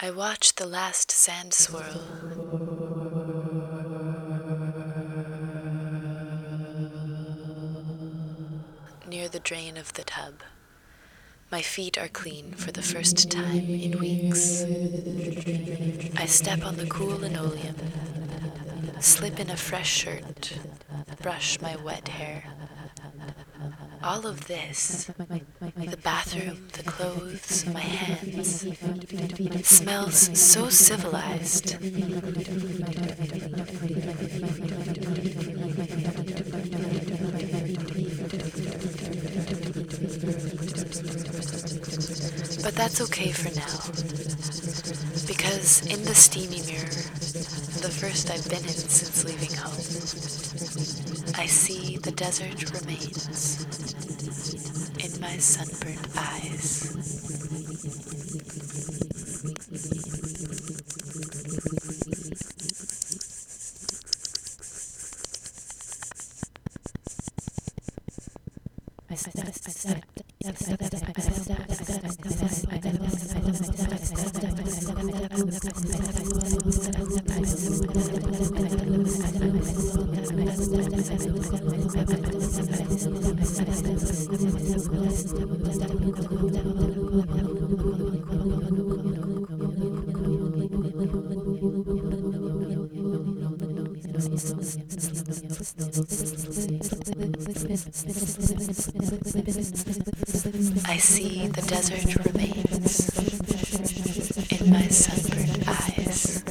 I watch the last sand swirl. Near the drain of the tub. My feet are clean for the first time in weeks. I step on the cool linoleum, slip in a fresh shirt, brush my wet hair. All of this, the bathroom, the clothes, my hands, smells so civilized. But that's okay for now, because in the steamy mirror, the first I've been in since leaving home, I see the desert remains in my sunburnt eyes. I see the desert remains in my sunburnt eyes.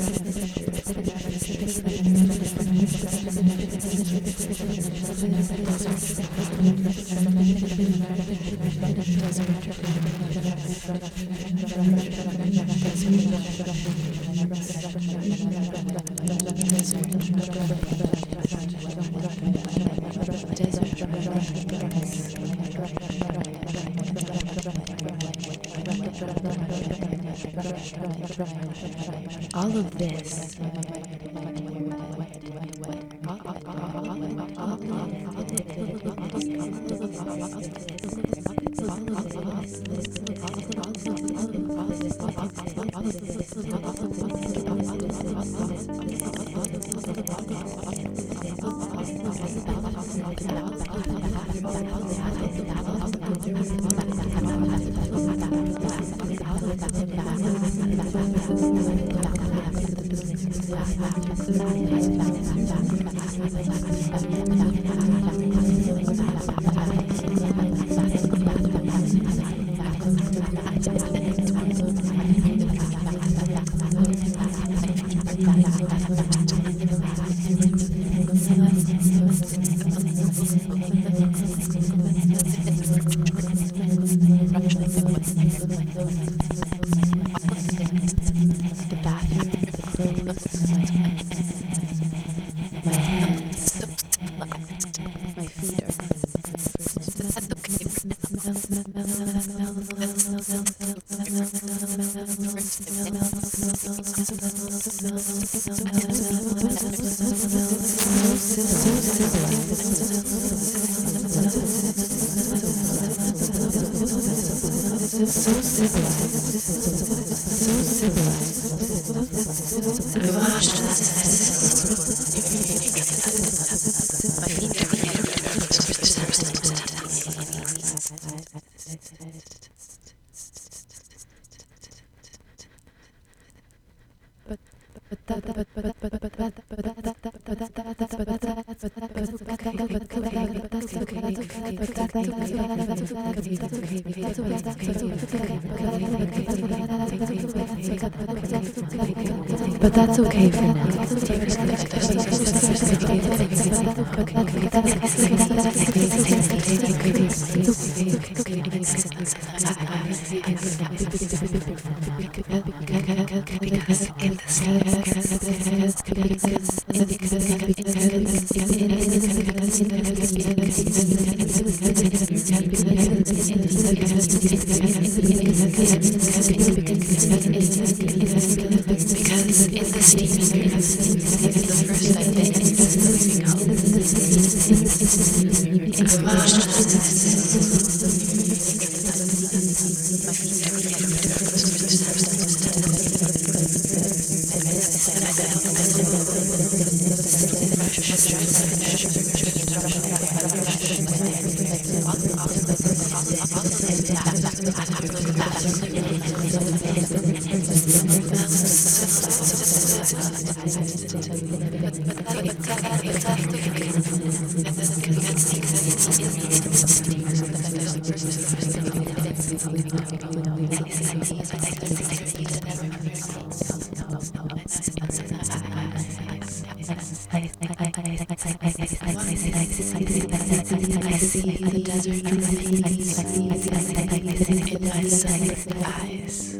All of this, but that's okay for now. Because in the steamy mirror, the first I've been in since leaving home, I watched the I see the desert in my sunlit eyes.